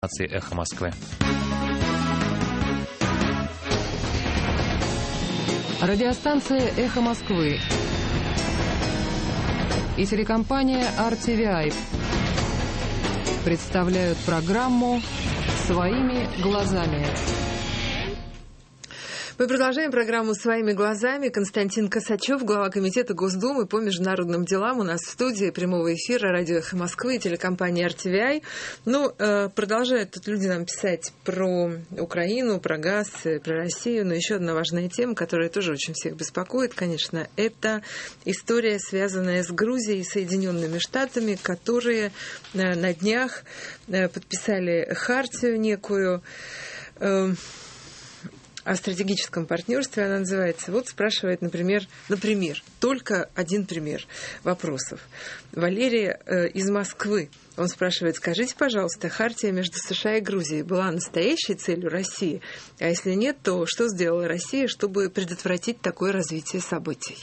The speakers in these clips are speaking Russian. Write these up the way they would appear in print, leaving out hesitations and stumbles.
«Эхо Москвы». Радиостанция «Эхо Москвы» и телекомпания RTVI представляют программу «Своими глазами». Мы продолжаем программу «Своими глазами». Константин Косачев, глава комитета Госдумы по международным делам, у нас в студии прямого эфира радио «Эхо Москвы» и телекомпании RTVI. Продолжают тут люди нам писать про Украину, про газ, про Россию. Но еще одна важная тема, которая тоже очень всех беспокоит, конечно, это история, связанная с Грузией и Соединенными Штатами, которые на днях подписали хартию некую о стратегическом партнерстве, она называется. Вот спрашивает, например, только один пример вопросов. Валерий из Москвы. Он спрашивает: скажите, пожалуйста, хартия между США и Грузией была настоящей целью России? А если нет, то что сделала Россия, чтобы предотвратить такое развитие событий?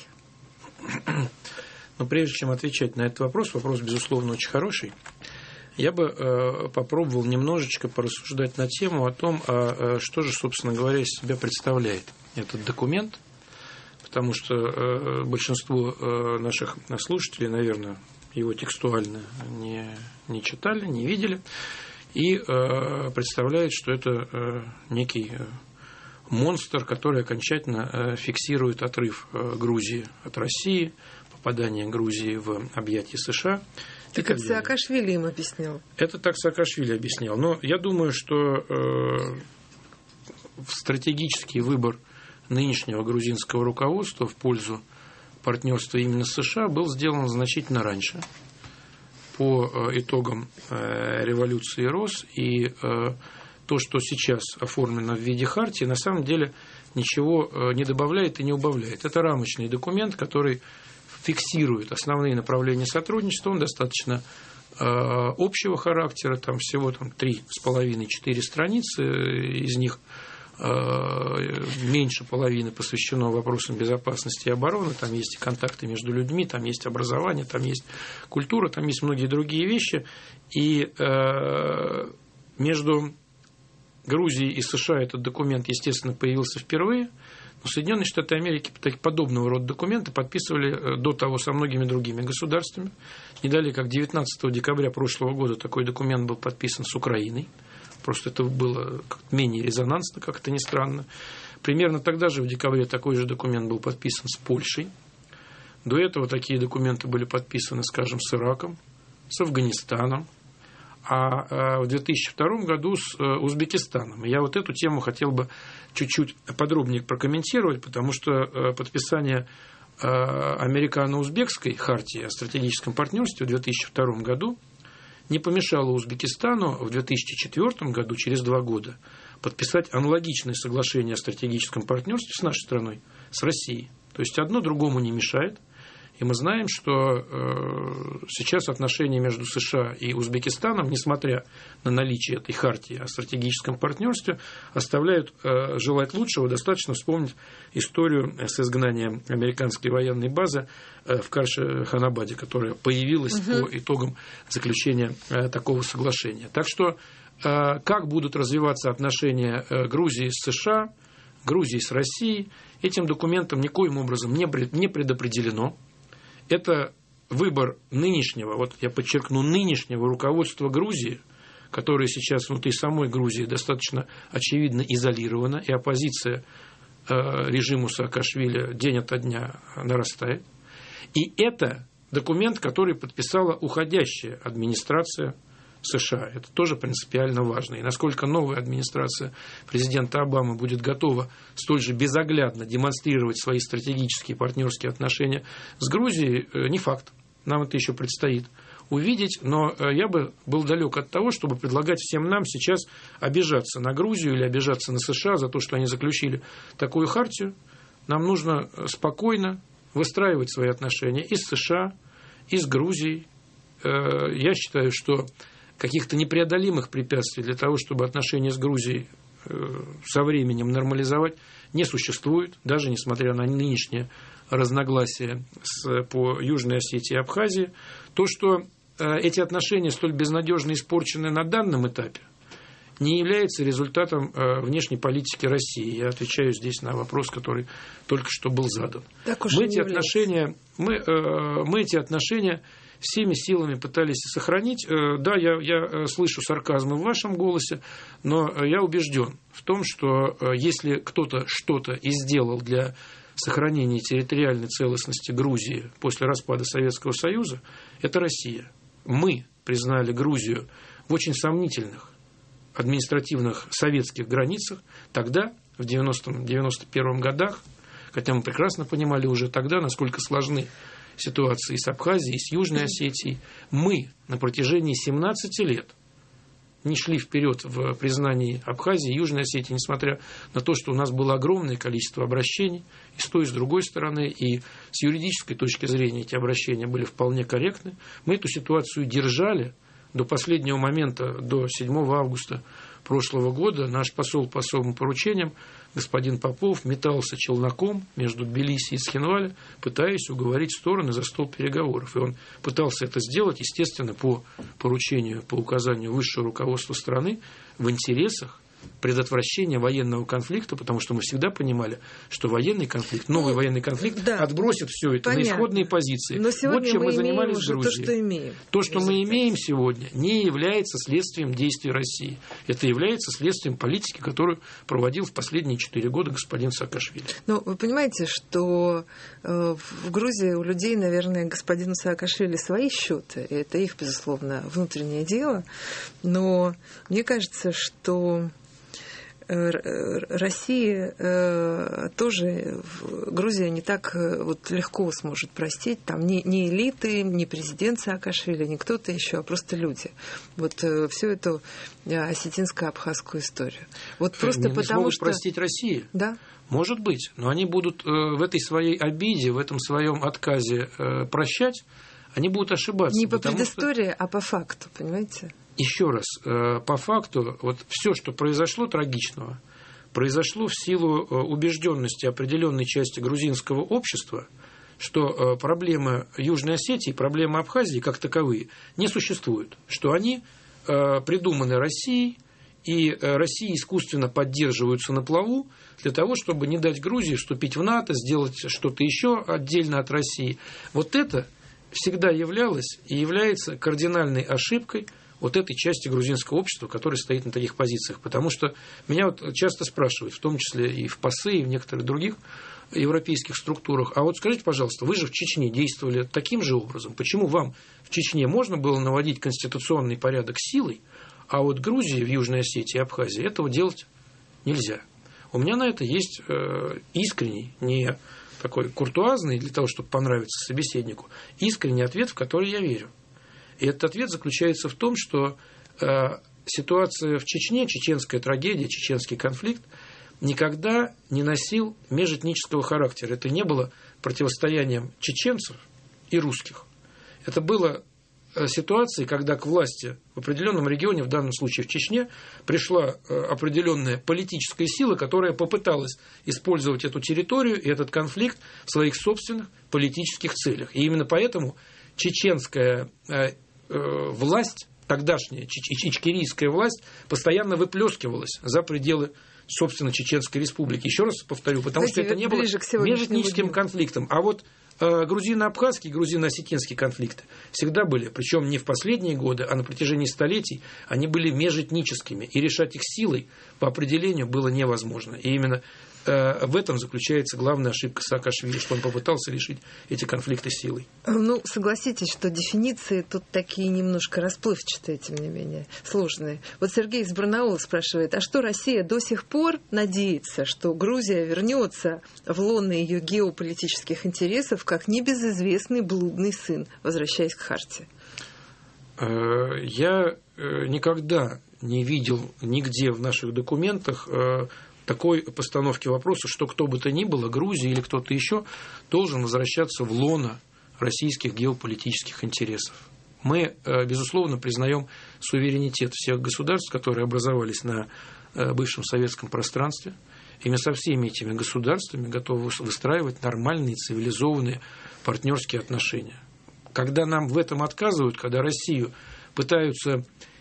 Но прежде чем отвечать на этот вопрос, безусловно, очень хороший, я бы попробовал немножечко порассуждать на тему о том, что же, собственно говоря, из себя представляет этот документ, потому что большинство наших слушателей, наверное, его текстуально не читали, не видели, и представляют, что это некий монстр, который окончательно фиксирует отрыв Грузии от России, попадание Грузии в объятия США. Так это Саакашвили им объяснял. Это так Саакашвили объяснял. Но я думаю, что стратегический выбор нынешнего грузинского руководства в пользу партнерства именно с США был сделан значительно раньше, по итогам революции РОС. И то, что сейчас оформлено в виде хартии, на самом деле ничего не добавляет и не убавляет. Это рамочный документ, который фиксирует основные направления сотрудничества. Он достаточно общего характера, там всего 3,5-4 страницы, из них меньше половины посвящено вопросам безопасности и обороны, там есть и контакты между людьми, там есть образование, там есть культура, там есть многие другие вещи. И между Грузией и США этот документ, естественно, появился впервые. Но Соединенные Штаты Америки подобного рода документы подписывали до того со многими другими государствами. Не далее, как 19 декабря прошлого года такой документ был подписан с Украиной. Просто это было менее резонансно, как это ни странно. Примерно тогда же, в декабре, такой же документ был подписан с Польшей. До этого такие документы были подписаны, скажем, с Ираком, с Афганистаном, а в 2002 году с Узбекистаном. Я вот эту тему хотел бы чуть-чуть подробнее прокомментировать, потому что подписание американо-узбекской хартии о стратегическом партнерстве в 2002 году не помешало Узбекистану в 2004 году, через 2 года, подписать аналогичное соглашение о стратегическом партнерстве с нашей страной, с Россией. То есть одно другому не мешает. И мы знаем, что сейчас отношения между США и Узбекистаном, несмотря на наличие этой хартии о стратегическом партнерстве, оставляют желать лучшего. Достаточно вспомнить историю с изгнанием американской военной базы в Карши-Ханабаде, которая появилась по итогам заключения такого соглашения. Так что как будут развиваться отношения Грузии с США, Грузии с Россией, этим документом никоим образом не предопределено. Это выбор нынешнего, вот я подчеркну, нынешнего руководства Грузии, которое сейчас внутри самой Грузии достаточно очевидно изолировано, и оппозиция режиму Саакашвили день ото дня нарастает. И это документ, который подписала уходящая администрация США. Это тоже принципиально важно. И насколько новая администрация президента Обамы будет готова столь же безоглядно демонстрировать свои стратегические партнерские отношения с Грузией, не факт. Нам это еще предстоит увидеть. Но я бы был далек от того, чтобы предлагать всем нам сейчас обижаться на Грузию или обижаться на США за то, что они заключили такую хартию. Нам нужно спокойно выстраивать свои отношения и с США, и с Грузией. Я считаю, что каких-то непреодолимых препятствий для того, чтобы отношения с Грузией со временем нормализовать, не существует, даже несмотря на нынешнее разногласия по Южной Осетии и Абхазии. То, что эти отношения столь безнадежно испорчены на данном этапе, не является результатом внешней политики России. Я отвечаю здесь на вопрос, который только что был задан. Мы эти отношения всеми силами пытались сохранить. Да, я слышу сарказм и в вашем голосе, но я убежден в том, что если кто-то что-то и сделал для сохранения территориальной целостности Грузии после распада Советского Союза, это Россия. Мы признали Грузию в очень сомнительных административных советских границах тогда, в 90-91 годах, хотя мы прекрасно понимали уже тогда, насколько сложны ситуации с Абхазией, и с Южной Осетией. Мы на протяжении 17 лет не шли вперед в признании Абхазии и Южной Осетии, несмотря на то, что у нас было огромное количество обращений и с той, и с другой стороны, и с юридической точки зрения эти обращения были вполне корректны. Мы эту ситуацию держали до последнего момента, до 7 августа прошлого года. Наш посол по особым поручениям, господин Попов, метался челноком между Тбилиси и Цхинвале, пытаясь уговорить стороны за стол переговоров. И он пытался это сделать, естественно, по поручению, по указанию высшего руководства страны в интересах предотвращения военного конфликта, потому что мы всегда понимали, что военный конфликт, новый военный конфликт отбросит все это на исходные позиции. Но сегодня вот чем мы занимались в Грузии. То, что имеем. То, что мы имеем сегодня, не является следствием действий России. Это является следствием политики, которую проводил в последние 4 года господин Саакашвили. Ну, вы понимаете, что в Грузии у людей, наверное, господину Саакашвили свои счеты. Это их, безусловно, внутреннее дело. Но мне кажется, что Россия тоже, Грузия не так вот легко сможет простить. Там не элиты, не президент Саакашвили, не кто-то еще, а просто люди. Вот всю эту осетинско-абхазскую историю. Вот просто не потому смогут что простить России. Да. Может быть, но они будут в этой своей обиде, в этом своем отказе прощать, они будут ошибаться. Не по предыстории, а по факту, понимаете? Еще раз, по факту, вот все, что произошло трагичного, произошло в силу убежденности определенной части грузинского общества, что проблемы Южной Осетии, проблемы Абхазии как таковые не существуют, что они придуманы Россией, и Россия искусственно поддерживаются на плаву для того, чтобы не дать Грузии вступить в НАТО, сделать что-то еще отдельно от России. Вот это всегда являлось и является кардинальной ошибкой вот этой части грузинского общества, которая стоит на таких позициях. Потому что меня вот часто спрашивают, в том числе и в ПАСЕ, и в некоторых других европейских структурах, а вот скажите, пожалуйста, вы же в Чечне действовали таким же образом. Почему вам в Чечне можно было наводить конституционный порядок силой, а вот Грузии, в Южной Осетии и Абхазии этого делать нельзя? У меня на это есть искренний, не такой куртуазный, для того, чтобы понравиться собеседнику, искренний ответ, в который я верю. И этот ответ заключается в том, что ситуация в Чечне, чеченская трагедия, чеченский конфликт никогда не носил межэтнического характера. Это не было противостоянием чеченцев и русских. Это было ситуацией, когда к власти в определенном регионе, в данном случае в Чечне, пришла определенная политическая сила, которая попыталась использовать эту территорию и этот конфликт в своих собственных политических целях. И именно поэтому чеченская власть, тогдашняя ичкерийская власть, постоянно выплескивалась за пределы, собственно, Чеченской республики. Еще раз повторю, потому что это не было межэтническим конфликтом. А вот грузино-абхазский, грузино-осетинский конфликты всегда были, причем не в последние годы, а на протяжении столетий, они были межэтническими, и решать их силой по определению было невозможно. И именно в этом заключается главная ошибка Саакашвили, что он попытался решить эти конфликты силой. Ну, согласитесь, что дефиниции тут такие немножко расплывчатые, тем не менее, сложные. Вот Сергей из Барнаула спрашивает, а что Россия до сих пор надеется, что Грузия вернется в лоно ее геополитических интересов, как небезызвестный блудный сын, возвращаясь к Харте? Я никогда не видел нигде в наших документах такой постановки вопроса, что кто бы то ни было, Грузия или кто-то еще, должен возвращаться в лоно российских геополитических интересов. Мы, безусловно, признаем суверенитет всех государств, которые образовались на бывшем советском пространстве, и мы со всеми этими государствами готовы выстраивать нормальные, цивилизованные партнерские отношения. Когда нам в этом отказывают, когда Россию пытаются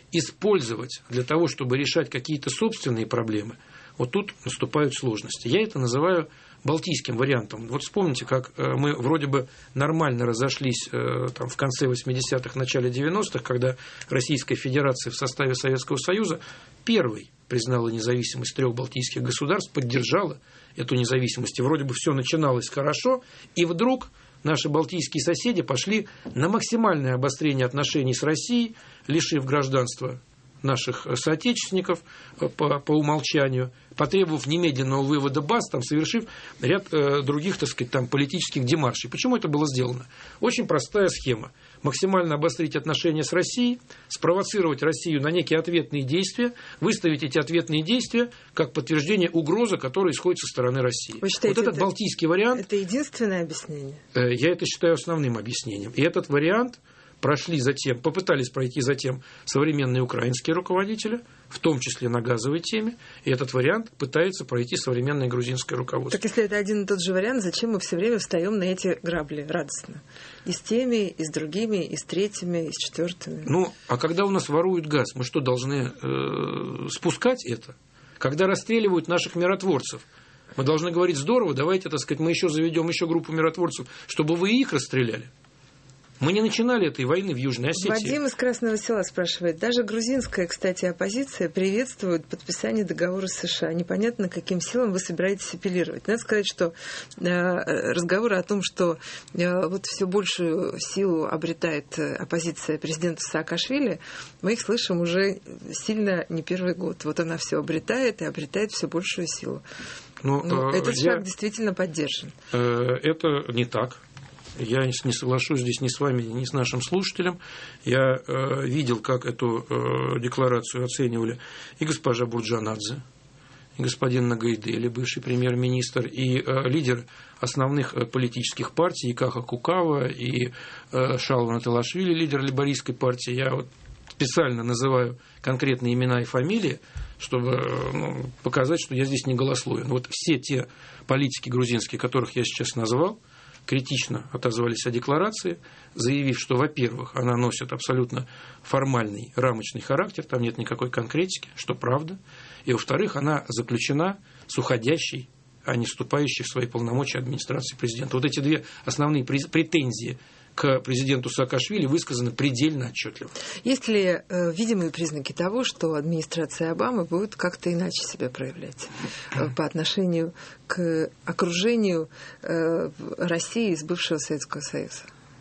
использовать для того, чтобы решать какие-то собственные проблемы, вот тут наступают сложности. Я это называю балтийским вариантом. Вот вспомните, как мы вроде бы нормально разошлись там, в конце 80-х, начале 90-х, когда Российская Федерация в составе Советского Союза первой признала независимость 3 балтийских государств, поддержала эту независимость. И вроде бы все начиналось хорошо, и вдруг наши балтийские соседи пошли на максимальное обострение отношений с Россией, лишив гражданства наших соотечественников по умолчанию, потребовав немедленного вывода баз, там, совершив ряд других, так сказать, там, политических демаршей. Почему это было сделано? Очень простая схема. Максимально обострить отношения с Россией, спровоцировать Россию на некие ответные действия, выставить эти ответные действия как подтверждение угрозы, которая исходит со стороны России. Вы считаете, вот этот балтийский вариант... Это единственное объяснение? Я это считаю основным объяснением. И этот вариант попытались пройти затем современные украинские руководители, в том числе на газовой теме, и этот вариант пытается пройти современное грузинское руководство. Так если это один и тот же вариант, зачем мы все время встаем на эти грабли радостно? И с теми, и с другими, и с третьими, и с четвертыми. Ну, а когда у нас воруют газ, мы что, должны спускать это? Когда расстреливают наших миротворцев, мы должны говорить: здорово, давайте, так сказать, мы еще заведем еще группу миротворцев, чтобы вы их расстреляли. Мы не начинали этой войны в Южной Осетии. Вадим из Красного Села спрашивает. Даже грузинская, кстати, оппозиция приветствует подписание договора с США. Непонятно, каким силам вы собираетесь апеллировать. Надо сказать, что разговоры о том, что вот все большую силу обретает оппозиция президента Саакашвили, мы их слышим уже сильно не первый год. Вот она все обретает и обретает все большую силу. Этот шаг действительно поддержан. Это не так. Я не соглашусь здесь ни с вами, ни с нашим слушателем. Я видел, как эту декларацию оценивали и госпожа Бурджанадзе, и господин Нагайдели, бывший премьер-министр, и лидеры основных политических партий, и Каха Кукава, и Шалва Наталашвили, лидер лейбористской партии. Я вот специально называю конкретные имена и фамилии, чтобы показать, что я здесь не голословен. Вот все те политики грузинские, которых я сейчас назвал, критично отозвались о декларации, заявив, что, во-первых, она носит абсолютно формальный, рамочный характер, там нет никакой конкретики, что правда, и, во-вторых, она заключена с уходящей, а не вступающей в свои полномочия администрации президента. Вот эти две основные претензии к президенту Саакашвили высказаны предельно отчетливо. Есть ли видимые признаки того, что администрация Обамы будет как-то иначе себя проявлять по отношению к окружению России из бывшего Советского Союза?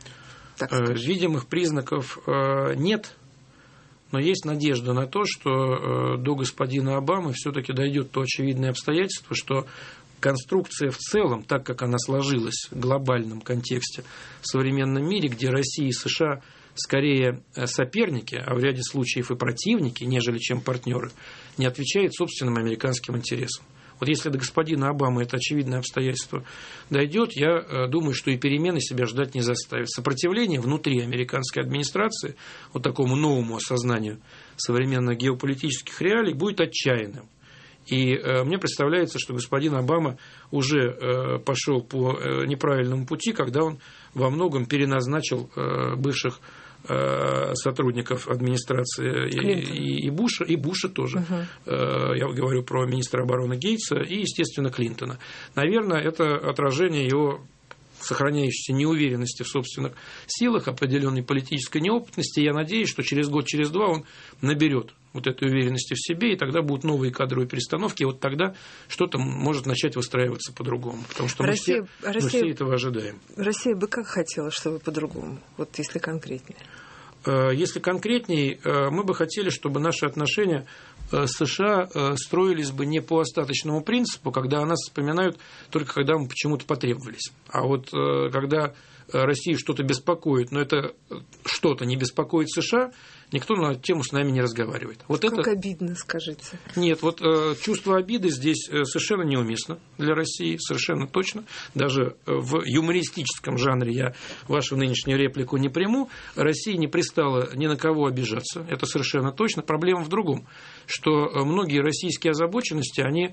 Видимых признаков нет, но есть надежда на то, что до господина Обамы все-таки дойдет то очевидное обстоятельство, что конструкция в целом, так как она сложилась в глобальном контексте в современном мире, где Россия и США скорее соперники, а в ряде случаев и противники, нежели чем партнеры, не отвечает собственным американским интересам. Вот если до господина Обамы это очевидное обстоятельство дойдет, я думаю, что и перемены себя ждать не заставят. Сопротивление внутри американской администрации вот такому новому осознанию современных геополитических реалий будет отчаянным. И мне представляется, что господин Обама уже пошел по неправильному пути, когда он во многом переназначил бывших сотрудников администрации и Буша тоже. Я говорю про министра обороны Гейтса и, естественно, Клинтона. Наверное, это отражение его сохраняющейся неуверенности в собственных силах, определенной политической неопытности. Я надеюсь, что через год, через два он наберет вот этой уверенности в себе, и тогда будут новые кадровые перестановки, и вот тогда что-то может начать выстраиваться по-другому. Потому что мы все этого ожидаем. Россия бы как хотела, чтобы по-другому, вот если конкретнее? Если конкретнее, мы бы хотели, чтобы наши отношения с США строились бы не по остаточному принципу, когда о нас вспоминают только когда мы почему-то потребовались. А вот когда Россию что-то беспокоит, но это что-то не беспокоит США, никто на эту тему с нами не разговаривает. Вот как это... обидно, скажите. Нет, вот чувство обиды здесь совершенно неуместно для России, совершенно точно. Даже в юмористическом жанре я вашу нынешнюю реплику не приму. Россия не пристала ни на кого обижаться, это совершенно точно. Проблема в другом, что многие российские озабоченности, они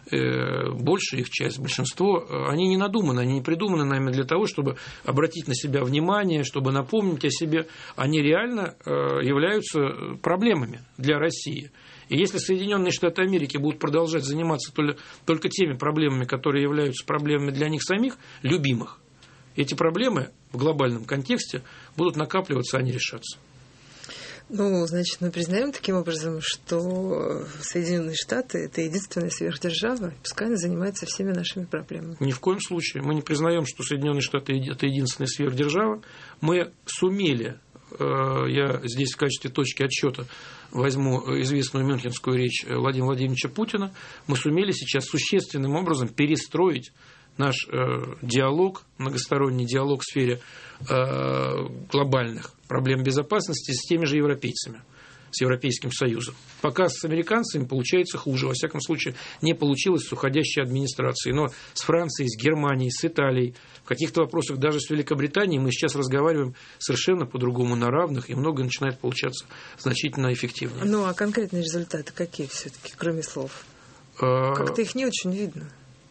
большая их часть, большинство, они не надуманы, они не придуманы нами для того, чтобы обратить на себя внимание, чтобы напомнить о себе. Они реально являются проблемами для России. И если Соединенные Штаты Америки будут продолжать заниматься только теми проблемами, которые являются проблемами для них самих, любимых, эти проблемы в глобальном контексте будут накапливаться, а не решаться. Ну, значит, мы признаем таким образом, что Соединенные Штаты – это единственная сверхдержава, пускай она занимается всеми нашими проблемами. Ни в коем случае. Мы не признаем, что Соединенные Штаты – это единственная сверхдержава. Мы сумели, я здесь в качестве точки отсчета возьму известную мюнхенскую речь Владимира Владимировича Путина, мы сумели сейчас существенным образом перестроить наш диалог, многосторонний диалог в сфере глобальных проблем безопасности с теми же европейцами, с Европейским Союзом. Пока с американцами получается хуже, во всяком случае не получилось с уходящей администрацией, но с Францией, с Германией, с Италией, в каких-то вопросах даже с Великобританией мы сейчас разговариваем совершенно по-другому на равных, и многое начинает получаться значительно эффективнее. Ну, а конкретные результаты какие все-таки, кроме слов? Как-то их не очень видно.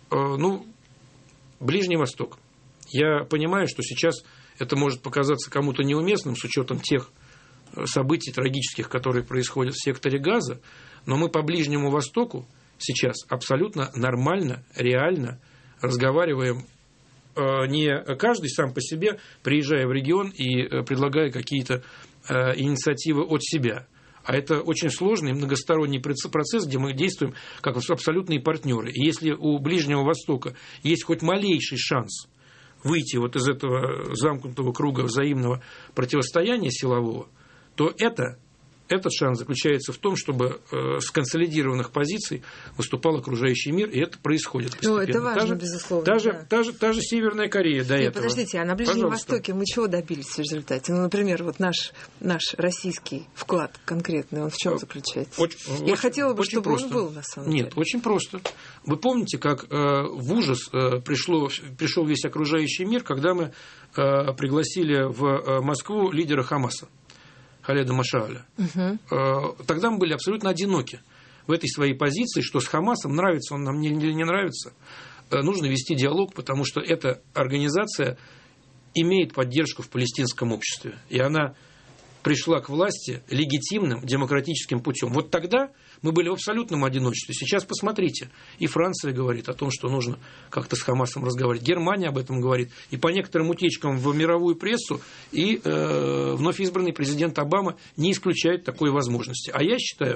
Ближний Восток. Я понимаю, что сейчас это может показаться кому-то неуместным с учетом тех событий трагических, которые происходят в секторе Газа, но мы по Ближнему Востоку сейчас абсолютно нормально, реально разговариваем, не каждый сам по себе, приезжая в регион и предлагая какие-то инициативы от себя. А это очень сложный многосторонний процесс, где мы действуем как абсолютные партнеры. И если у Ближнего Востока есть хоть малейший шанс выйти вот из этого замкнутого круга взаимного противостояния силового, то этот шанс заключается в том, чтобы с консолидированных позиций выступал окружающий мир, и это происходит постепенно. Ну, это важно, безусловно. Та же Северная Корея до этого. Подождите, а на Ближнем Востоке мы чего добились в результате? Ну, например, вот наш российский вклад конкретный, он в чем заключается? Я хотела бы, чтобы он был, на самом деле. Нет, очень просто. Вы помните, как в ужас пришел весь окружающий мир, когда мы пригласили в Москву лидера Хамаса, Халеда Машааля. Тогда мы были абсолютно одиноки в этой своей позиции, что с Хамасом, нравится он нам или не нравится, нужно вести диалог, потому что эта организация имеет поддержку в палестинском обществе. И она пришла к власти легитимным демократическим путем. Вот тогда мы были в абсолютном одиночестве. Сейчас посмотрите, и Франция говорит о том, что нужно как-то с Хамасом разговаривать. Германия об этом говорит. И по некоторым утечкам в мировую прессу и вновь избранный президент Обама не исключает такой возможности. А я считаю,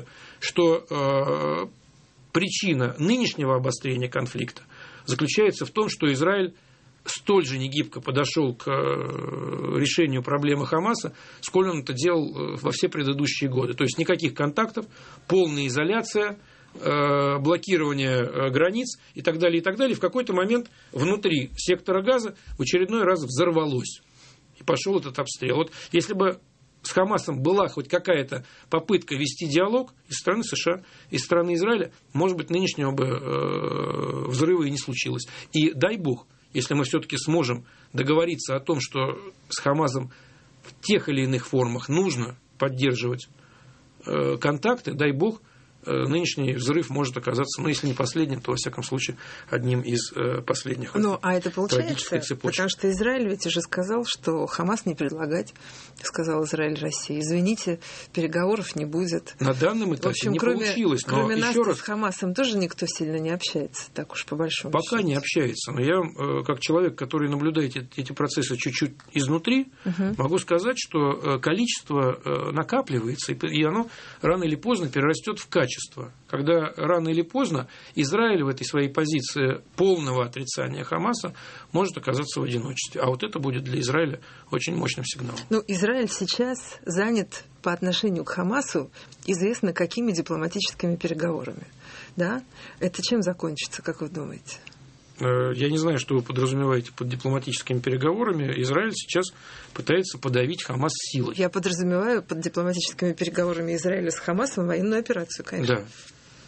что причина нынешнего обострения конфликта заключается в том, что Израиль столь же негибко подошел к решению проблемы Хамаса, сколь он это делал во все предыдущие годы. То есть никаких контактов, полная изоляция, блокирование границ и так далее, и так далее. В какой-то момент внутри сектора Газа в очередной раз взорвалось. И пошел этот обстрел. Вот если бы с Хамасом была хоть какая-то попытка вести диалог из страны США, из страны Израиля, может быть, нынешнего бы взрыва и не случилось. И дай бог, если мы все-таки сможем договориться о том, что с Хамасом в тех или иных формах нужно поддерживать контакты, дай бог, нынешний взрыв может оказаться, ну, если не последним, то, во всяком случае, одним из последних. Ну, а это получается, потому что Израиль ведь уже сказал, что Хамас не предлагать, сказал Израиль России. Извините, переговоров не будет. На данном этапе в общем, не получилось. Кроме нас с Хамасом тоже никто сильно не общается, так уж по большому счету. Пока не общается. Но я, как человек, который наблюдает эти процессы чуть-чуть изнутри, могу сказать, что количество накапливается, и оно рано или поздно перерастет в качество. Когда рано или поздно Израиль в этой своей позиции полного отрицания Хамаса может оказаться в одиночестве. А вот это будет для Израиля очень мощным сигналом. Ну, Израиль сейчас занят по отношению к Хамасу известно какими дипломатическими переговорами. Да? Это чем закончится, как вы думаете? Я не знаю, что вы подразумеваете под дипломатическими переговорами. Израиль сейчас пытается подавить Хамас силой. Я подразумеваю под дипломатическими переговорами Израиля с Хамасом военную операцию, конечно. Да.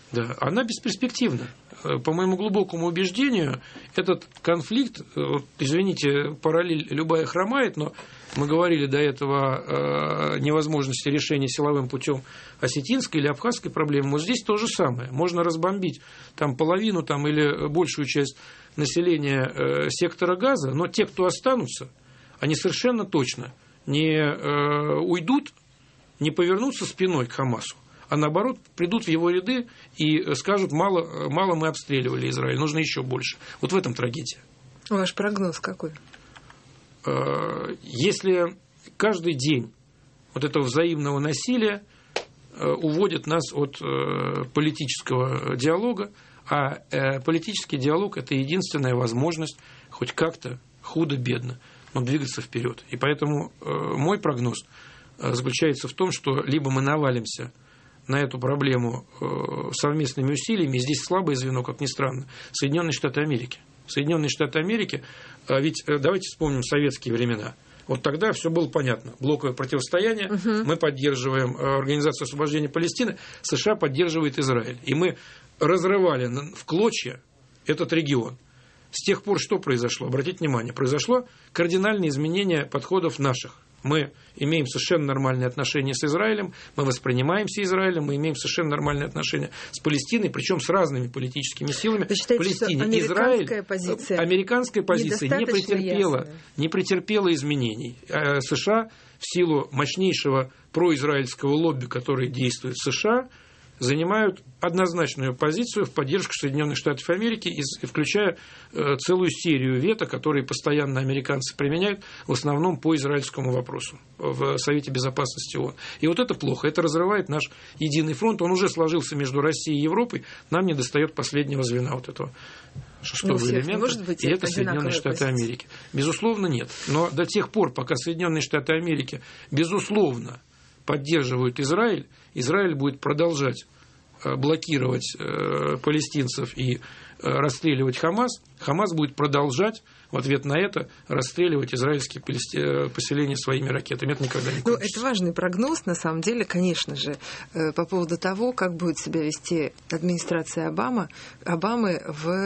Да, она бесперспективна. По моему глубокому убеждению, этот конфликт, извините, параллель любая хромает, но мы говорили до этого о невозможности решения силовым путем осетинской или абхазской проблемы. Вот здесь то же самое. Можно разбомбить там половину там, или большую часть населения сектора Газа, но те, кто останутся, они совершенно точно не уйдут, не повернутся спиной к Хамасу, а наоборот придут в его ряды и скажут: мало мы обстреливали Израиль, нужно еще больше. Вот в этом трагедия. Ваш прогноз какой? Если каждый день вот этого взаимного насилия уводит нас от политического диалога, а политический диалог – это единственная возможность хоть как-то худо-бедно, но двигаться вперед. И поэтому мой прогноз заключается в том, что либо мы навалимся на эту проблему совместными усилиями, и здесь слабое звено, как ни странно, Соединенные Штаты Америки. Соединенные Штаты Америки, ведь давайте вспомним советские времена. Вот тогда все было понятно. Блоковое противостояние, мы поддерживаем Организацию освобождения Палестины, США поддерживает Израиль. И мы разрывали в клочья этот регион. С тех пор что произошло? Обратите внимание, произошло кардинальное изменение подходов наших. Мы имеем совершенно нормальные отношения с Израилем, мы воспринимаемся Израилем, мы имеем совершенно нормальные отношения с Палестиной, причем с разными политическими силами. Вы считаете, Палестине. что Американская позиция не претерпела изменений. США в силу мощнейшего произраильского лобби, которое действует в США, занимают однозначную позицию в поддержку Соединенных Штатов Америки, включая целую серию вето, которые постоянно американцы применяют, в основном по израильскому вопросу в Совете Безопасности ООН. И вот это плохо, это разрывает наш единый фронт, он уже сложился между Россией и Европой, нам не достает последнего звена вот этого шестого элемента, и это Соединенные Штаты Америки. Безусловно, нет. Но до тех пор, пока Соединенные Штаты Америки, безусловно, поддерживают Израиль, Израиль будет продолжать блокировать палестинцев и расстреливать Хамас, Хамас будет продолжать в ответ на это расстреливать израильские поселения своими ракетами. Это никогда не кончится. Это важный прогноз, на самом деле, конечно же, по поводу того, как будет себя вести администрация Обамы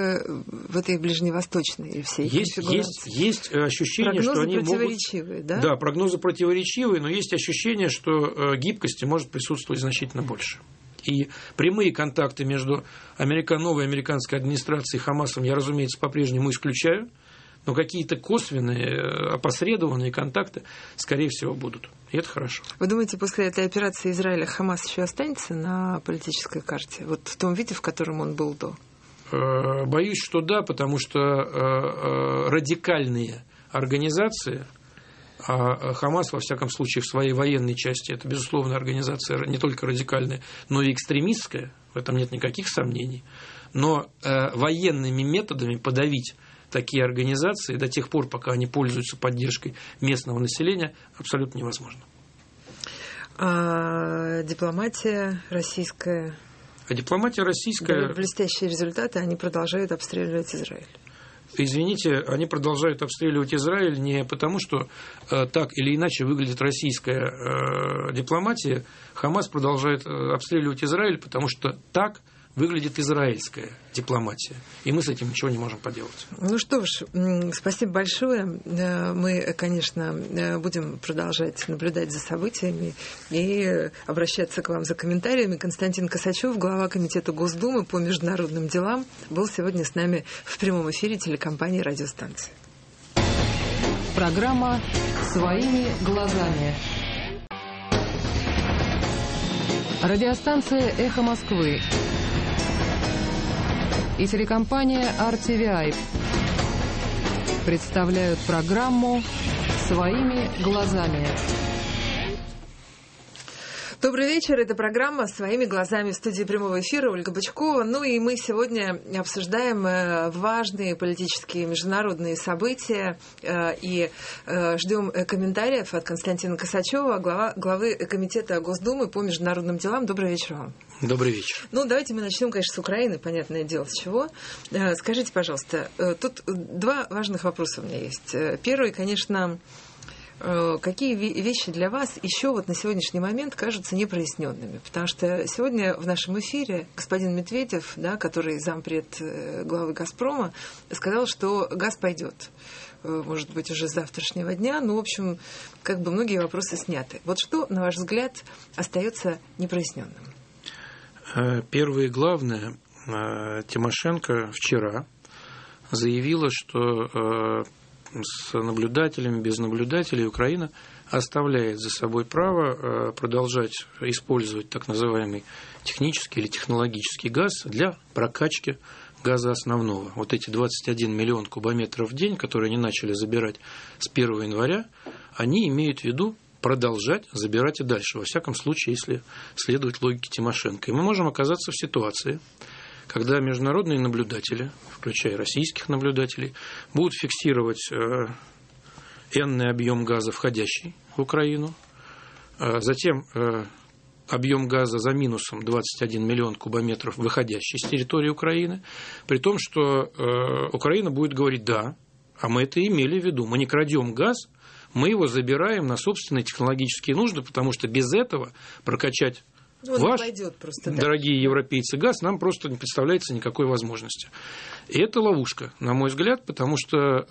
в этой ближневосточной или всей конфигурации. Есть ощущение, прогнозы что они противоречивые, могут... да? Да, прогнозы противоречивые, но есть ощущение, что гибкости может присутствовать значительно больше. И прямые контакты между новой американской администрацией и Хамасом я, разумеется, по-прежнему исключаю, но какие-то косвенные, опосредованные контакты, скорее всего, будут. И это хорошо. Вы думаете, после этой операции Израиля Хамас еще останется на политической карте? Вот в том виде, в котором он был до? Боюсь, что да, потому что радикальные организации, а Хамас, во всяком случае, в своей военной части, это, безусловно, организация не только радикальная, но и экстремистская, в этом нет никаких сомнений, но военными методами подавить такие организации до тех пор, пока они пользуются поддержкой местного населения, абсолютно невозможно. А дипломатия российская? Блестящие результаты, они продолжают обстреливать Израиль. Извините, они продолжают обстреливать Израиль не потому, что так или иначе выглядит российская дипломатия. Хамас продолжает обстреливать Израиль, потому что так выглядит израильская дипломатия. И мы с этим ничего не можем поделать. Ну что ж, спасибо большое. Мы, конечно, будем продолжать наблюдать за событиями и обращаться к вам за комментариями. Константин Косачев, глава Комитета Госдумы по международным делам, был сегодня с нами в прямом эфире телекомпании «Радиостанции». Программа «Своими глазами». Радиостанция «Эхо Москвы» и телекомпания RTVI представляют программу «Своими глазами». Добрый вечер. Это программа «Своими глазами», в студии прямого эфира Ольга Бычкова. Ну и мы сегодня обсуждаем важные политические международные события и ждем комментариев от Константина Косачева, главы Комитета Госдумы по международным делам. Добрый вечер вам. Добрый вечер. Ну, давайте мы начнем, конечно, с Украины, понятное дело, с чего. Скажите, пожалуйста, тут два важных вопроса у меня есть. Первый, конечно, какие вещи для вас еще вот на сегодняшний момент кажутся непроясненными? Потому что сегодня в нашем эфире господин Медведев, да, который зампред главы «Газпрома», сказал, что газ пойдет. Может быть, уже с завтрашнего дня. Ну, в общем, как бы многие вопросы сняты. Вот что, на ваш взгляд, остается непроясненным? Первое и главное, Тимошенко вчера заявила, что с наблюдателями, без наблюдателей Украина оставляет за собой право продолжать использовать так называемый технический или технологический газ для прокачки газа основного. Вот эти 21 миллион кубометров в день, которые они начали забирать с 1 января, они имеют в виду продолжать забирать и дальше, во всяком случае, если следовать логике Тимошенко. И мы можем оказаться в ситуации, когда международные наблюдатели, включая российских наблюдателей, будут фиксировать энный объем газа, входящий в Украину, затем объем газа за минусом 21 миллион кубометров, выходящий с территории Украины, при том, что Украина будет говорить «да», а мы это имели в виду, мы не крадем газ, мы его забираем на собственные технологические нужды, потому что без этого прокачать ваш, дорогие европейцы, газ нам просто не представляется никакой возможности. И это ловушка, на мой взгляд, потому что,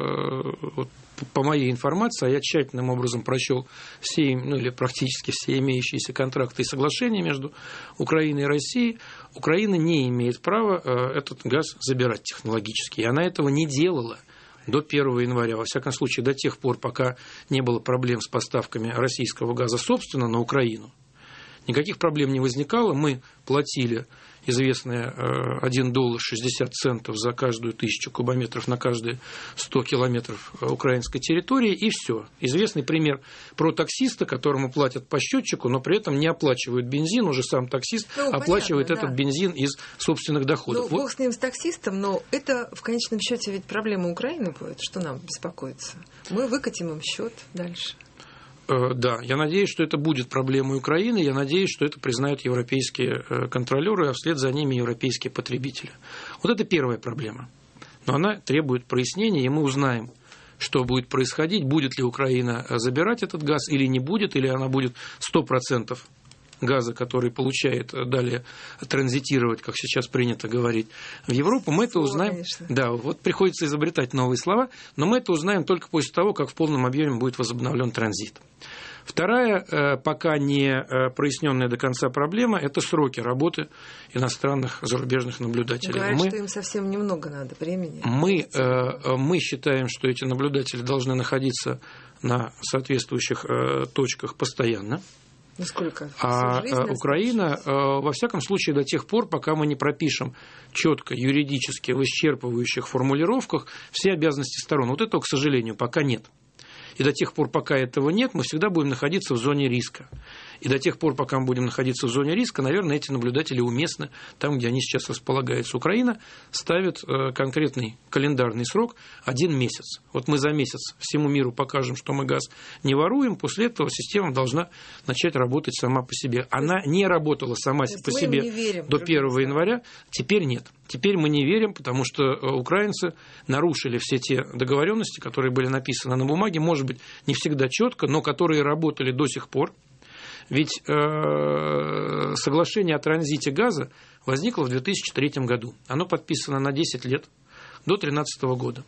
по моей информации, я тщательным образом прочел все, или практически все имеющиеся контракты и соглашения между Украиной и Россией, Украина не имеет права этот газ забирать технологически, и она этого не делала до 1 января, во всяком случае, до тех пор, пока не было проблем с поставками российского газа, собственно, на Украину. Никаких проблем не возникало, мы платили известные $1.60 за каждую 1000 кубометров на каждые 100 километров украинской территории, и все. Известный пример про таксиста, которому платят по счетчику, но при этом не оплачивают бензин, уже сам таксист оплачивает понятно, этот бензин из собственных доходов. Ну, бог с ним, с таксистом, но это в конечном счете ведь проблема Украины будет, что нам беспокоиться. Мы выкатим им счет дальше. Да, я надеюсь, что это будет проблемой Украины, я надеюсь, что это признают европейские контролеры, а вслед за ними европейские потребители. Вот это первая проблема. Но она требует прояснения, и мы узнаем, что будет происходить, будет ли Украина забирать этот газ или не будет, или она будет 100% газа, который получает, далее транзитировать, как сейчас принято говорить, в Европу, мы это узнаем. Конечно. Да, вот приходится изобретать новые слова, но мы это узнаем только после того, как в полном объеме будет возобновлен транзит. Вторая, пока не проясненная до конца проблема, это сроки работы иностранных зарубежных наблюдателей. Говорят, что им совсем немного надо времени. Мы считаем, что эти наблюдатели должны находиться на соответствующих точках постоянно. Насколько? А Украина, во всяком случае, до тех пор, пока мы не пропишем четко, юридически, в исчерпывающих формулировках все обязанности сторон. Вот этого, к сожалению, пока нет. И до тех пор, пока этого нет, мы всегда будем находиться в зоне риска. И до тех пор, пока мы будем находиться в зоне риска, наверное, эти наблюдатели уместны там, где они сейчас располагаются. Украина ставит конкретный календарный срок – 1 месяц. Вот мы за месяц всему миру покажем, что мы газ не воруем, после этого система должна начать работать сама по себе. Она не работала сама по себе до 1 января, теперь нет. Теперь мы не верим, потому что украинцы нарушили все те договоренности, которые были написаны на бумаге, может быть, не всегда четко, но которые работали до сих пор. Ведь соглашение о транзите газа возникло в 2003 году. Оно подписано на 10 лет, до 2013 года.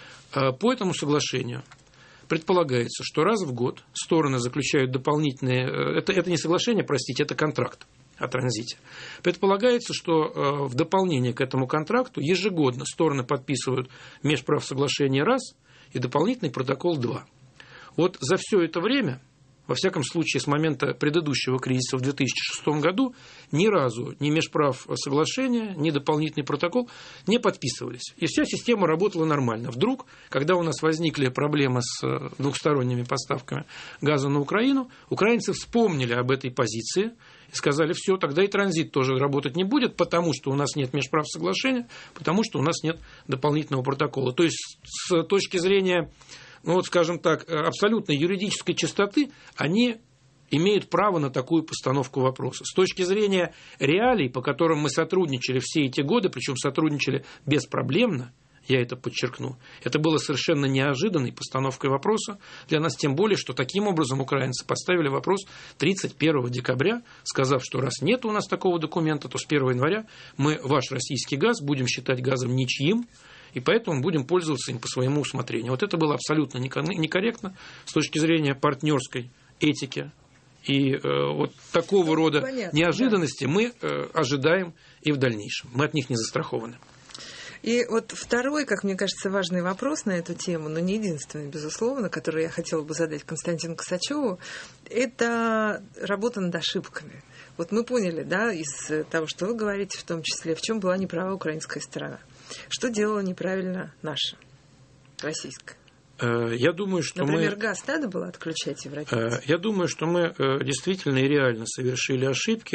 По этому соглашению предполагается, что раз в год стороны заключают дополнительные... Это не соглашение, простите, это контракт о транзите. Предполагается, что в дополнение к этому контракту ежегодно стороны подписывают межправсоглашение раз и дополнительный протокол 2. Вот за все это время, во всяком случае с момента предыдущего кризиса в 2006 году, ни разу ни межправсоглашение, ни дополнительный протокол не подписывались. И вся система работала нормально. Вдруг, когда у нас возникли проблемы с двухсторонними поставками газа на Украину, украинцы вспомнили об этой позиции и сказали, все, тогда и транзит тоже работать не будет, потому что у нас нет межправсоглашения, потому что у нас нет дополнительного протокола. То есть, с точки зрения, ну вот, скажем так, абсолютной юридической чистоты, они имеют право на такую постановку вопроса. С точки зрения реалий, по которым мы сотрудничали все эти годы, причем сотрудничали беспроблемно, Я это подчеркну. Это было совершенно неожиданной постановкой вопроса для нас, тем более, что таким образом украинцы поставили вопрос 31 декабря, сказав, что раз нет у нас такого документа, то с 1 января мы ваш российский газ будем считать газом ничьим, и поэтому будем пользоваться им по своему усмотрению. Вот это было абсолютно некорректно с точки зрения партнерской этики. И вот такого рода неожиданности мы ожидаем и в дальнейшем. Мы от них не застрахованы. И вот второй, как мне кажется, важный вопрос на эту тему, но не единственный, безусловно, который я хотела бы задать Константину Косачеву, это работа над ошибками. Вот мы поняли, да, из того, что вы говорите, в том числе, в чем была неправа украинская сторона. Что делала неправильно наша, российская? Я думаю, что например, газ надо было отключать европейцам? Я думаю, что мы действительно и реально совершили ошибки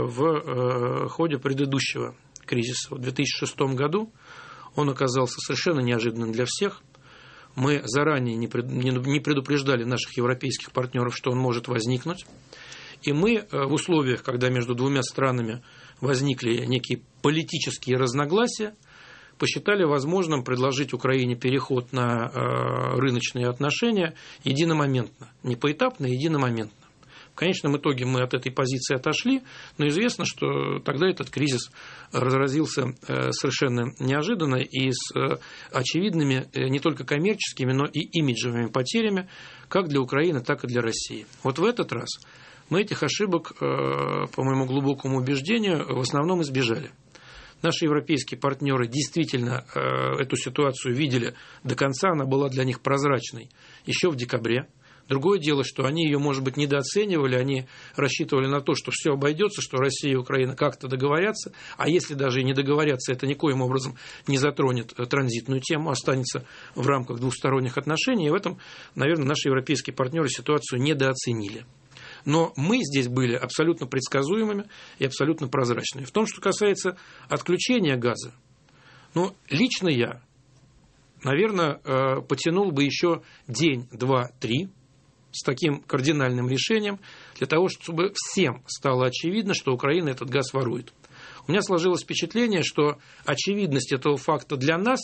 в ходе предыдущего кризиса. В 2006 году он оказался совершенно неожиданным для всех. Мы заранее не предупреждали наших европейских партнеров, что он может возникнуть. И мы в условиях, когда между двумя странами возникли некие политические разногласия, посчитали возможным предложить Украине переход на рыночные отношения единомоментно. Не поэтапно, а единомоментно. В конечном итоге мы от этой позиции отошли, но известно, что тогда этот кризис разразился совершенно неожиданно и с очевидными не только коммерческими, но и имиджевыми потерями как для Украины, так и для России. Вот в этот раз мы этих ошибок, по моему глубокому убеждению, в основном избежали. Наши европейские партнеры действительно эту ситуацию видели до конца, она была для них прозрачной еще в декабре. Другое дело, что они ее, может быть, недооценивали, они рассчитывали на то, что все обойдется, что Россия и Украина как-то договорятся, а если даже и не договорятся, это никоим образом не затронет транзитную тему, останется в рамках двусторонних отношений, и в этом, наверное, наши европейские партнеры ситуацию недооценили. Но мы здесь были абсолютно предсказуемыми и абсолютно прозрачными. В том, что касается отключения газа, лично я, наверное, потянул бы еще день, два, три с таким кардинальным решением для того, чтобы всем стало очевидно, что Украина этот газ ворует. У меня сложилось впечатление, что очевидность этого факта для нас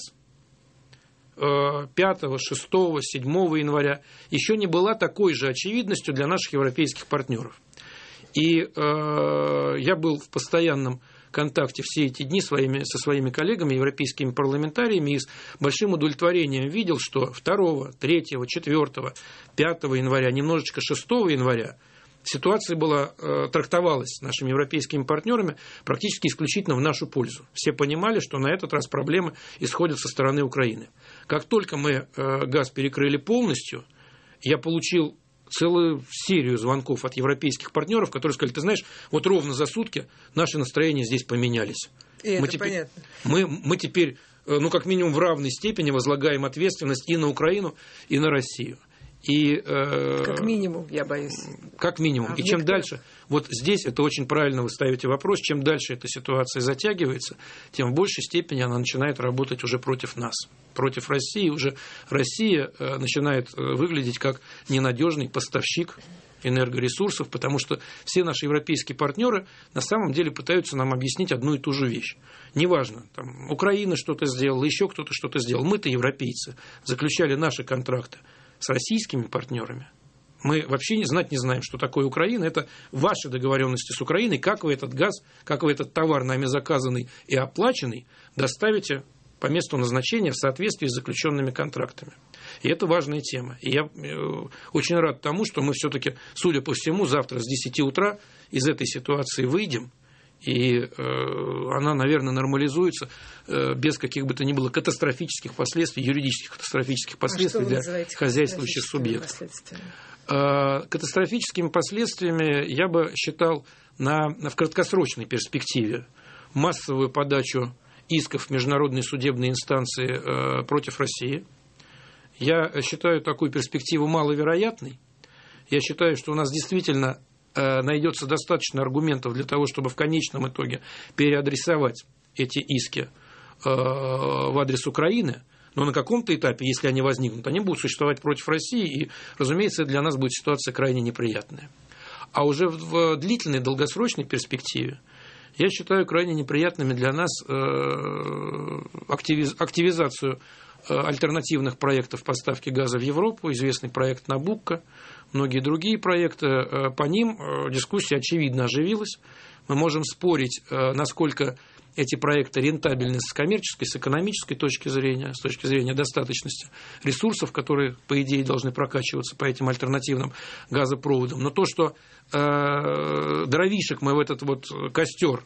5, 6, 7 января еще не была такой же очевидностью для наших европейских партнеров. И я был в постоянном контакте все эти дни со своими коллегами, европейскими парламентариями, и с большим удовлетворением видел, что 2, 3, 4, 5 января, немножечко 6 января ситуация трактовалась нашими европейскими партнерами практически исключительно в нашу пользу. Все понимали, что на этот раз проблемы исходят со стороны Украины. Как только мы газ перекрыли полностью, я получил целую серию звонков от европейских партнеров, которые сказали: ты знаешь, вот ровно за сутки наши настроения здесь поменялись. И это понятно. Мы теперь, как минимум, в равной степени возлагаем ответственность и на Украину, и на Россию. Как минимум, я боюсь. Как минимум. И чем дальше, вот здесь это очень правильно вы ставите вопрос, чем дальше эта ситуация затягивается, тем в большей степени она начинает работать уже против нас, против России. Уже Россия начинает выглядеть как ненадежный поставщик энергоресурсов, потому что все наши европейские партнеры на самом деле пытаются нам объяснить одну и ту же вещь. Неважно, там, Украина что-то сделала, еще кто-то что-то сделал. Мы-то, европейцы, заключали наши контракты с российскими партнерами. Мы вообще не знаем, что такое Украина. Это ваши договоренности с Украиной, как вы этот газ, как вы этот товар, нами заказанный и оплаченный, доставите по месту назначения в соответствии с заключенными контрактами. И это важная тема. И я очень рад тому, что мы все-таки, судя по всему, завтра с 10 утра из этой ситуации выйдем, и она, наверное, нормализуется без каких бы то ни было катастрофических последствий, юридических катастрофических последствий для хозяйствующих субъектов. Катастрофическими последствиями я бы считал в краткосрочной перспективе массовую подачу исков в международные судебные инстанции против России. Я считаю такую перспективу маловероятной. Я считаю, что у нас действительно найдется достаточно аргументов для того, чтобы в конечном итоге переадресовать эти иски в адрес Украины, но на каком-то этапе, если они возникнут, они будут существовать против России, и, разумеется, для нас будет ситуация крайне неприятная. А уже в длительной, долгосрочной перспективе я считаю крайне неприятными для нас активизацию альтернативных проектов поставки газа в Европу, известный проект «Набукко», многие другие проекты. По ним дискуссия, очевидно, оживилась. Мы можем спорить, насколько эти проекты рентабельны с коммерческой, с экономической точки зрения, с точки зрения достаточности ресурсов, которые, по идее, должны прокачиваться по этим альтернативным газопроводам. Но то, что дровишек мы в этот вот костер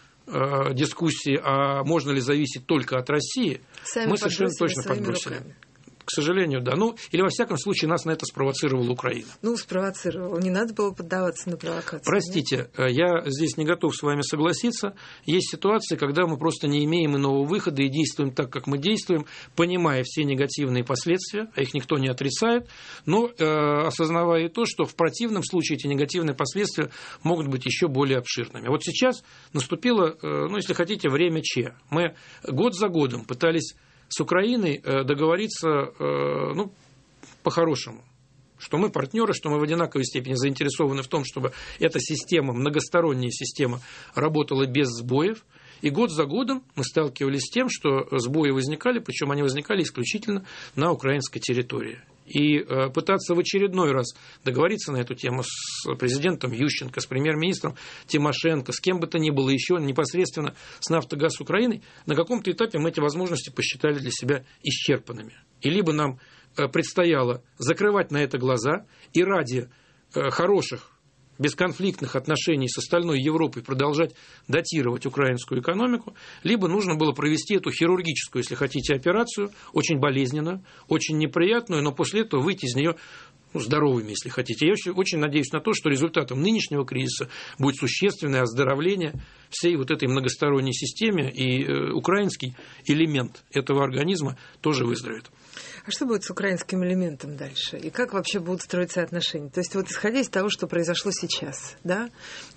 дискуссии, а можно ли зависеть только от России, сами мы совершенно точно подбросили. Руками. К сожалению, да. Ну, или, во всяком случае, нас на это спровоцировала Украина. Ну, спровоцировала. Не надо было поддаваться на провокацию. Простите, я здесь не готов с вами согласиться. Есть ситуации, когда мы просто не имеем иного выхода и действуем так, как мы действуем, понимая все негативные последствия, а их никто не отрицает, но осознавая и то, что в противном случае эти негативные последствия могут быть еще более обширными. Вот сейчас наступило, ну, если хотите, время Че. Мы год за годом пытались с Украиной договориться, ну, по-хорошему, что мы партнеры, что мы в одинаковой степени заинтересованы в том, чтобы эта система, многосторонняя система, работала без сбоев. И год за годом мы сталкивались с тем, что сбои возникали, причем они возникали исключительно на украинской территории. И пытаться в очередной раз договориться на эту тему с президентом Ющенко, с премьер-министром Тимошенко, с кем бы то ни было еще, непосредственно с «Нафтогаз Украиной», на каком-то этапе мы эти возможности посчитали для себя исчерпанными. И либо нам предстояло закрывать на это глаза и ради хороших, бесконфликтных отношений с остальной Европой продолжать датировать украинскую экономику, либо нужно было провести эту хирургическую, если хотите, операцию, очень болезненную, очень неприятную, но после этого выйти из нее здоровыми, если хотите. Я очень надеюсь на то, что результатом нынешнего кризиса будет существенное оздоровление всей вот этой многосторонней системы, и украинский элемент этого организма тоже выздоровеет. А что будет с украинским элементом дальше? И как вообще будут строиться отношения? То есть, вот исходя из того, что произошло сейчас, да,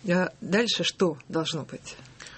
дальше что должно быть?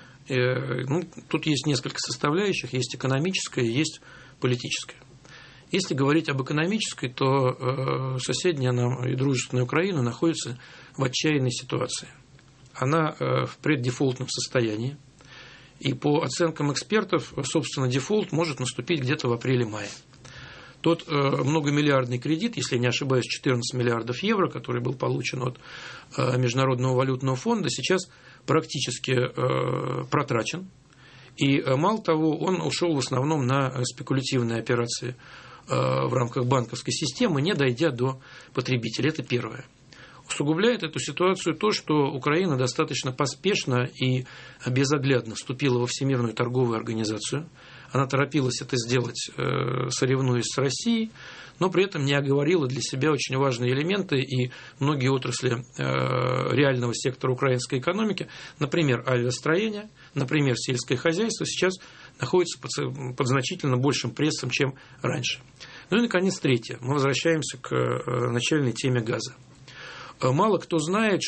Ну, тут есть несколько составляющих. Есть экономическая, есть политическая. Если говорить об экономической, то соседняя нам и дружественная Украина находится в отчаянной ситуации. Она в преддефолтном состоянии. И по оценкам экспертов, собственно, дефолт может наступить где-то в апреле-мае. Тот многомиллиардный кредит, если я не ошибаюсь, 14 миллиардов евро, который был получен от Международного валютного фонда, сейчас практически протрачен. И мало того, он ушел в основном на спекулятивные операции в рамках банковской системы, не дойдя до потребителя. Это первое. Усугубляет эту ситуацию то, что Украина достаточно поспешно и безоглядно вступила во Всемирную торговую организацию. Она торопилась это сделать, соревнуясь с Россией, но при этом не оговорила для себя очень важные элементы, и многие отрасли реального сектора украинской экономики, например, авиастроение, например, сельское хозяйство, сейчас находятся под значительно большим прессом, чем раньше. Ну и, наконец, третье. Мы возвращаемся к начальной теме газа. Мало кто знает,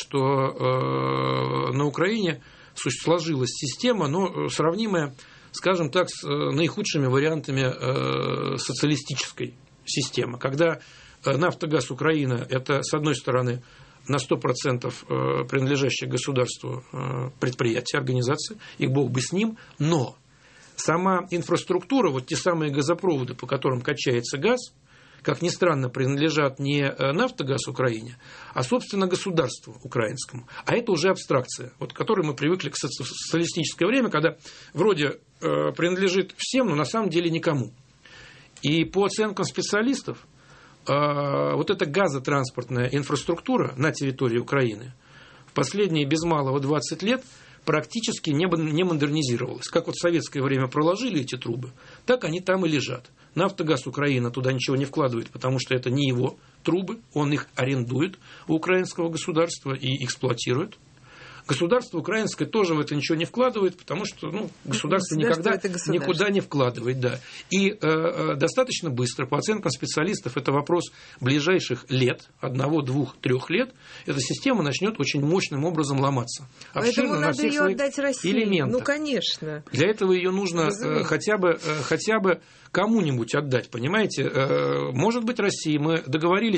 что на Украине сложилась система, но сравнимая, скажем так, с наихудшими вариантами социалистической системы. Когда «Нафтогаз Украина» – это, с одной стороны, на 100% принадлежащее государству предприятие, организация, и бог бы с ним, но сама инфраструктура, вот те самые газопроводы, по которым качается газ, как ни странно, принадлежат не «Нафтогаз Украине», а, собственно, государству украинскому. А это уже абстракция, вот, к которой мы привыкли в социалистическое время, когда вроде принадлежит всем, но на самом деле никому. И по оценкам специалистов, вот эта газотранспортная инфраструктура на территории Украины в последние без малого 20 лет практически не модернизировалась. Как вот в советское время проложили эти трубы, так они там и лежат. «Нафтогаз Украина» туда ничего не вкладывает, потому что это не его трубы, он их арендует у украинского государства и эксплуатирует. Государство украинское тоже в это ничего не вкладывает, потому что государство никогда никуда не вкладывает. Да. И достаточно быстро, по оценкам специалистов, это вопрос ближайших лет, 1, 2, 3 лет, эта система начнет очень мощным образом ломаться. Поэтому надо ее отдать России. Элементах. Ну, конечно. Для этого ее нужно хотя бы кому-нибудь отдать, понимаете? Может быть, России. Мы договорились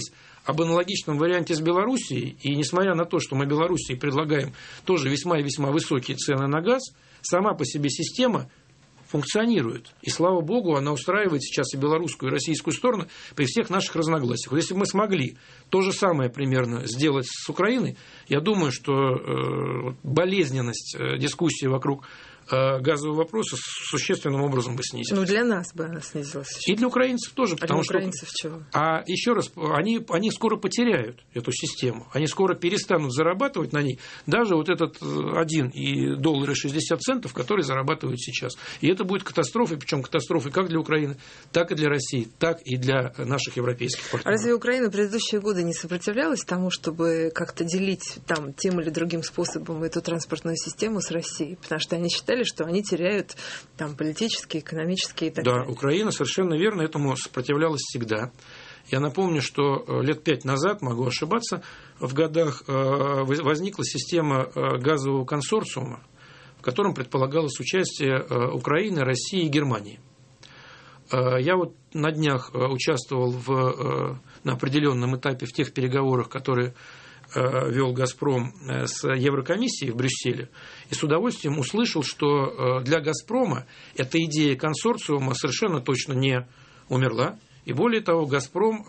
об аналогичном варианте с Белоруссией, и несмотря на то, что мы Белоруссии предлагаем тоже весьма и весьма высокие цены на газ, сама по себе система функционирует. И, слава богу, она устраивает сейчас и белорусскую, и российскую сторону при всех наших разногласиях. Вот если бы мы смогли то же самое примерно сделать с Украиной, я думаю, что болезненность дискуссии вокруг газового вопроса существенным образом бы снизилась. Ну, для нас бы она снизилась. И для украинцев тоже. А для украинцев чего? А еще раз, они скоро потеряют эту систему. Они скоро перестанут зарабатывать на ней даже вот этот $1.60, который зарабатывают сейчас. И это будет катастрофой, причем катастрофой как для Украины, так и для России, так и для наших европейских партнеров. А разве Украина в предыдущие годы не сопротивлялась тому, чтобы как-то делить там тем или другим способом эту транспортную систему с Россией? Потому что они считали, что они теряют там политические, экономические и так далее. Да, Украина совершенно верно этому сопротивлялась всегда. Я напомню, что лет 5 назад, могу ошибаться, в годах возникла система газового консорциума, в котором предполагалось участие Украины, России и Германии. Я вот на днях участвовал на определенном этапе в тех переговорах, которые вел «Газпром» с Еврокомиссией в Брюсселе, и с удовольствием услышал, что для «Газпрома» эта идея консорциума совершенно точно не умерла. И более того, «Газпром»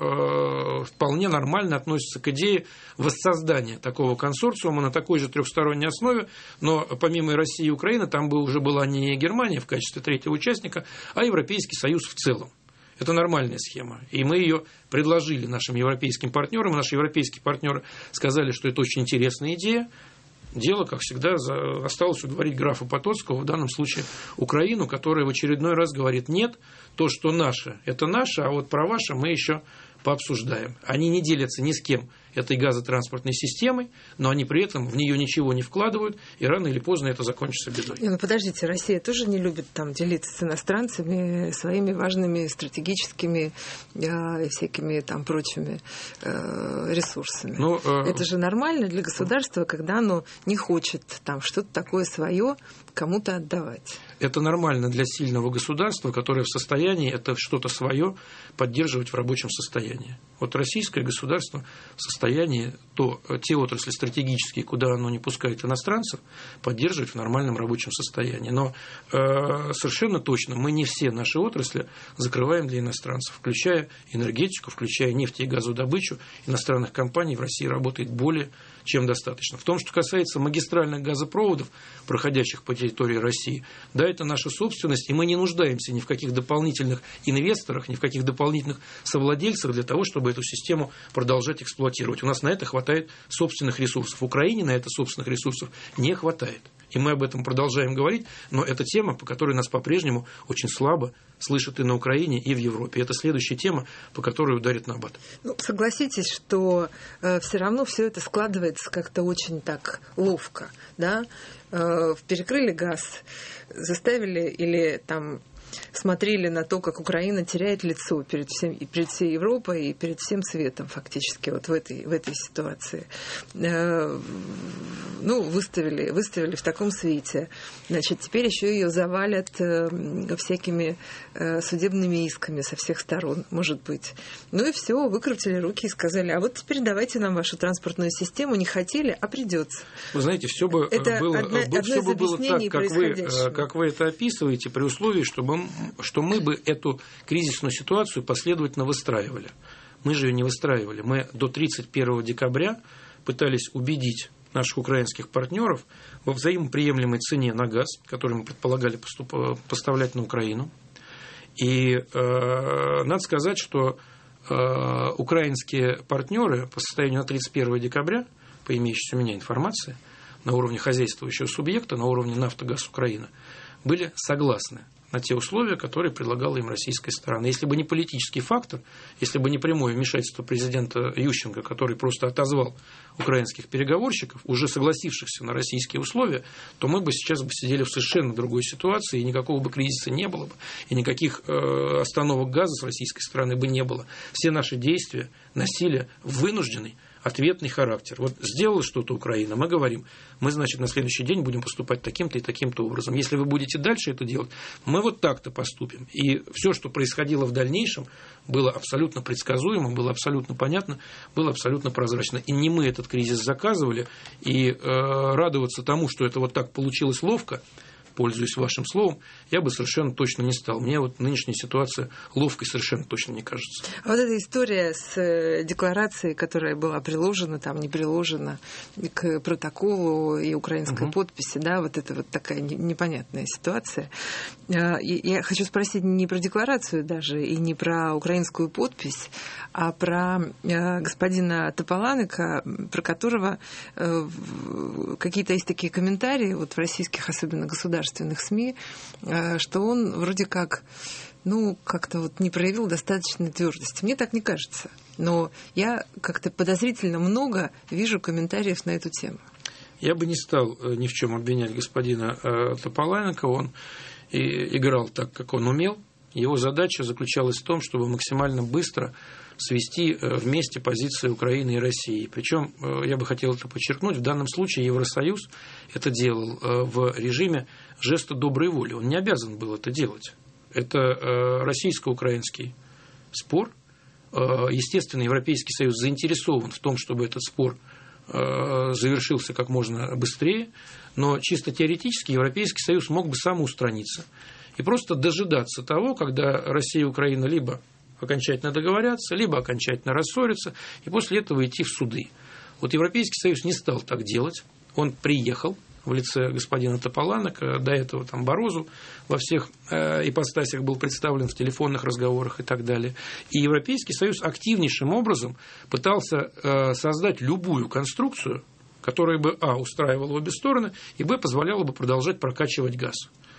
вполне нормально относится к идее воссоздания такого консорциума на такой же трехсторонней основе, но помимо России и Украины там бы уже была не Германия в качестве третьего участника, а Европейский Союз в целом. Это нормальная схема, и мы ее предложили нашим европейским партнерам. Наши европейские партнеры сказали, что это очень интересная идея. Дело, как всегда, осталось уговорить графа Потоцкого, в данном случае Украину, которая в очередной раз говорит: нет, то, что наше, это наше, а вот про ваше мы еще пообсуждаем. Они не делятся ни с кем этой газотранспортной системой, но они при этом в нее ничего не вкладывают, и рано или поздно это закончится бедой. Ну, подождите, Россия тоже не любит там делиться с иностранцами своими важными стратегическими и всякими там прочими ресурсами. Но, это же нормально для государства, когда оно не хочет там что-то такое свое кому-то отдавать. Это нормально для сильного государства, которое в состоянии это что-то свое поддерживать в рабочем состоянии. Вот российское государство в состоянии те отрасли стратегические, куда оно не пускает иностранцев, поддерживать в нормальном рабочем состоянии. Но совершенно точно мы не все наши отрасли закрываем для иностранцев, включая энергетику, включая нефть и газодобычу. Иностранных компаний в России работает более чем достаточно. В том, что касается магистральных газопроводов, проходящих по территории России, да, это наша собственность, и мы не нуждаемся ни в каких дополнительных инвесторах, ни в каких дополнительных совладельцах для того, чтобы эту систему продолжать эксплуатировать. У нас на это хватает собственных ресурсов. В Украине на это собственных ресурсов не хватает. И мы об этом продолжаем говорить, но это тема, по которой нас по-прежнему очень слабо слышат и на Украине, и в Европе. Это следующая тема, по которой ударит набат. Ну, согласитесь, что все равно все это складывается как-то очень так ловко, да? Перекрыли газ, заставили или там смотрели на то, как Украина теряет лицо перед всей Европой и перед всем светом фактически вот в этой ситуации. Ну, выставили в таком свете. Значит, теперь еще ее завалят всякими судебными исками со всех сторон, может быть. Ну и все, выкрутили руки и сказали: а вот теперь давайте нам вашу транспортную систему. Не хотели, а придется. Вы знаете, все бы было так, как вы это описываете, при условии, что мы бы эту кризисную ситуацию последовательно выстраивали. Мы же ее не выстраивали. Мы до 31 декабря пытались убедить наших украинских партнеров во взаимоприемлемой цене на газ, который мы предполагали поставлять на Украину. И надо сказать, что украинские партнеры по состоянию на 31 декабря, по имеющейся у меня информации, на уровне хозяйствующего субъекта, на уровне «Нафтогаз Украина», были согласны на те условия, которые предлагала им российская сторона. Если бы не политический фактор, если бы не прямое вмешательство президента Ющенко, который просто отозвал украинских переговорщиков, уже согласившихся на российские условия, то мы бы сейчас сидели в совершенно другой ситуации, и никакого бы кризиса не было бы, и никаких остановок газа с российской стороны бы не было. Все наши действия носили вынужденный, ответный характер. Вот сделала что-то Украина, мы говорим, мы, значит, на следующий день будем поступать таким-то и таким-то образом. Если вы будете дальше это делать, мы вот так-то поступим. И все, что происходило в дальнейшем, было абсолютно предсказуемо, было абсолютно понятно, было абсолютно прозрачно. И не мы этот кризис заказывали, и радоваться тому, что это вот так получилось ловко, пользуясь вашим словом, я бы совершенно точно не стал. Мне вот нынешняя ситуация ловкой совершенно точно не кажется. А вот эта история с декларацией, которая была приложена, там не приложена к протоколу и украинской подписи, да, вот это вот такая непонятная ситуация. Я хочу спросить не про декларацию даже и не про украинскую подпись, а про господина Тополанека, про которого какие-то есть такие комментарии вот в российских, особенно государственных СМИ, что он вроде как, как-то вот не проявил достаточной твердости. Мне так не кажется. Но я как-то подозрительно много вижу комментариев на эту тему. Я бы не стал ни в чем обвинять господина Тополанека. Он играл так, как он умел. Его задача заключалась в том, чтобы максимально быстро свести вместе позиции Украины и России. Причем, я бы хотел это подчеркнуть, в данном случае Евросоюз это делал в режиме жеста доброй воли. Он не обязан был это делать. Это российско-украинский спор. Естественно, Европейский Союз заинтересован в том, чтобы этот спор завершился как можно быстрее, но чисто теоретически Европейский Союз мог бы самоустраниться и просто дожидаться того, когда Россия и Украина либо окончательно договорятся, либо окончательно рассорятся, и после этого идти в суды. Вот Европейский Союз не стал так делать. Он приехал в лице господина Тополанека, до этого там Барозу во всех ипостасях был представлен в телефонных разговорах и так далее. И Европейский Союз активнейшим образом пытался создать любую конструкцию, которая бы, устраивала обе стороны, и, позволяла бы продолжать прокачивать газ.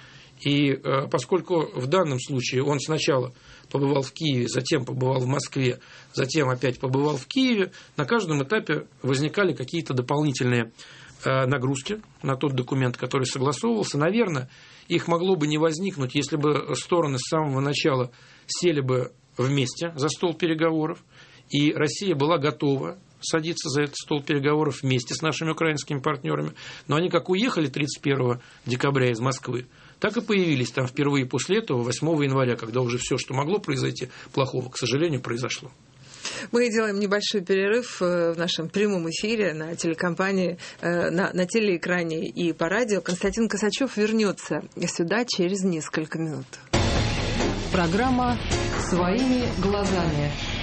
И поскольку в данном случае он сначала побывал в Киеве, затем побывал в Москве, затем опять побывал в Киеве, на каждом этапе возникали какие-то дополнительные нагрузки на тот документ, который согласовывался. Наверное, их могло бы не возникнуть, если бы стороны с самого начала сели бы вместе за стол переговоров, и Россия была готова садиться за этот стол переговоров вместе с нашими украинскими партнерами. Но они как уехали 31 декабря из Москвы, так и появились там впервые после этого 8 января, когда уже все, что могло произойти плохого, к сожалению, произошло. Мы делаем небольшой перерыв в нашем прямом эфире на телекомпании, на телеэкране и по радио. Константин Косачев вернется сюда через несколько минут. Программа «Своими глазами».